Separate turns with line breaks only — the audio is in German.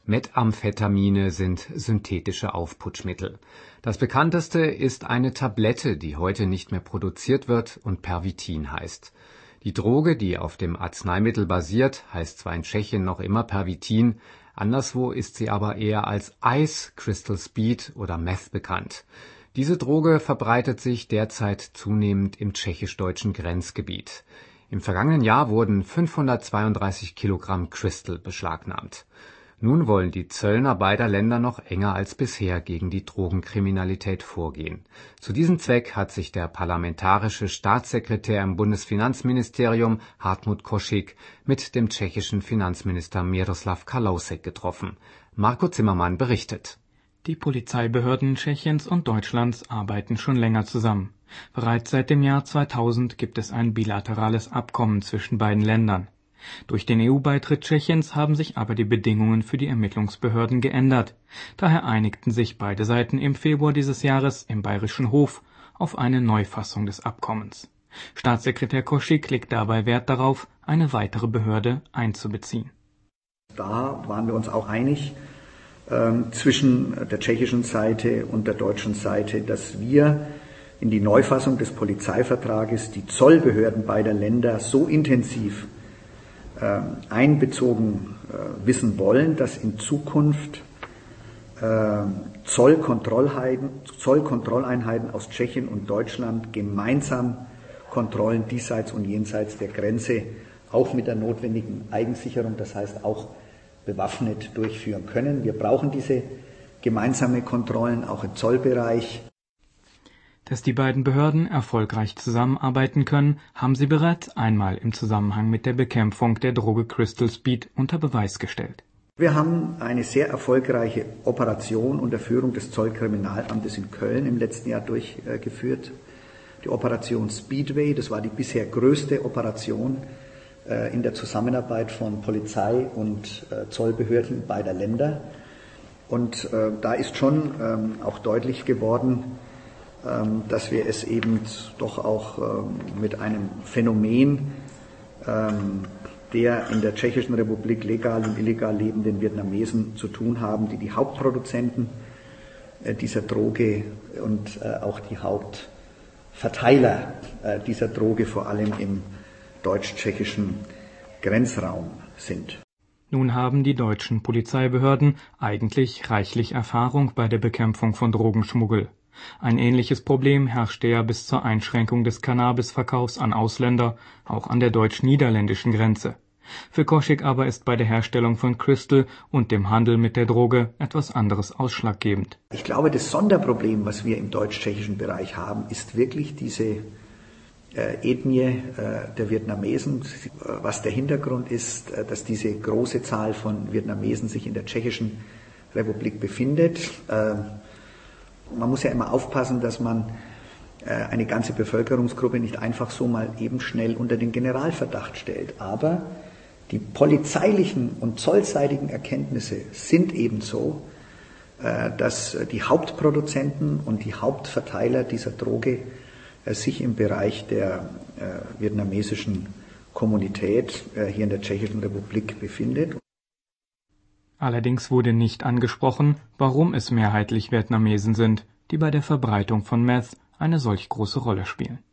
Methamphetamine sind synthetische Aufputschmittel. Das bekannteste ist eine Tablette, die heute nicht mehr produziert wird und Pervitin heißt. Die Droge, die auf dem Arzneimittel basiert, heißt zwar in Tschechien noch immer Pervitin, anderswo ist sie aber eher als Ice, Crystal Speed oder Meth bekannt. Diese Droge verbreitet sich derzeit zunehmend im tschechisch-deutschen Grenzgebiet. Im vergangenen Jahr wurden 532 Kilogramm Crystal beschlagnahmt. Nun wollen die Zöllner beider Länder noch enger als bisher gegen die Drogenkriminalität vorgehen. Zu diesem Zweck hat sich der parlamentarische Staatssekretär im Bundesfinanzministerium Hartmut Košík mit dem tschechischen Finanzminister Miroslav Kalousek getroffen. Marco Zimmermann berichtet.
Die Polizeibehörden Tschechiens und Deutschlands arbeiten schon länger zusammen. Bereits seit dem Jahr 2000 gibt es ein bilaterales Abkommen zwischen beiden Ländern. Durch den EU-Beitritt Tschechiens haben sich aber die Bedingungen für die Ermittlungsbehörden geändert. Daher einigten sich beide Seiten im Februar dieses Jahres im Bayerischen Hof auf eine Neufassung des Abkommens. Staatssekretär Košík legt dabei Wert darauf, eine weitere Behörde einzubeziehen.
Da waren wir uns auch einig zwischen der tschechischen Seite und der deutschen Seite, dass wir in die Neufassung des Polizeivertrages die Zollbehörden beider Länder so intensiv einbezogen wissen wollen, dass in Zukunft Zollkontrolleinheiten aus Tschechien und Deutschland gemeinsam Kontrollen diesseits und jenseits der Grenze auch mit der notwendigen Eigensicherung, das heißt auch bewaffnet durchführen können. Wir brauchen diese gemeinsame Kontrollen auch im Zollbereich.
Dass die beiden Behörden erfolgreich zusammenarbeiten können, haben sie bereits einmal im Zusammenhang mit der Bekämpfung der Droge Crystal Speed unter Beweis gestellt.
Wir haben eine sehr erfolgreiche Operation unter Führung des Zollkriminalamtes in Köln im letzten Jahr durchgeführt. Die Operation Speedway, das war die bisher größte Operation in der Zusammenarbeit von Polizei und Zollbehörden beider Länder. Und da ist schon auch deutlich geworden, dass wir es eben doch auch mit einem Phänomen der in der Tschechischen Republik legal und illegal lebenden Vietnamesen zu tun haben, die die Hauptproduzenten dieser Droge und auch die Hauptverteiler dieser Droge vor allem im deutsch-tschechischen Grenzraum sind.
Nun haben die deutschen Polizeibehörden eigentlich reichlich Erfahrung bei der Bekämpfung von Drogenschmuggel. Ein ähnliches Problem herrschte ja bis zur Einschränkung des Cannabisverkaufs an Ausländer, auch an der deutsch-niederländischen Grenze. Für Košík aber ist bei der Herstellung von Crystal und dem Handel mit der Droge etwas anderes ausschlaggebend.
Ich glaube, das Sonderproblem, was wir im deutsch-tschechischen Bereich haben, ist wirklich diese Ethnie der Vietnamesen. Was der Hintergrund ist, dass diese große Zahl von Vietnamesen sich in der Tschechischen Republik befindet. Man muss ja immer aufpassen, dass man eine ganze Bevölkerungsgruppe nicht einfach so mal eben schnell unter den Generalverdacht stellt. Aber die polizeilichen und zollseitigen Erkenntnisse sind eben so, dass die Hauptproduzenten und die Hauptverteiler dieser Droge sich im Bereich der vietnamesischen Kommunität hier in der Tschechischen Republik befindet.
Allerdings wurde nicht angesprochen, warum es mehrheitlich Vietnamesen sind, die bei der Verbreitung von Meth eine solch große Rolle spielen.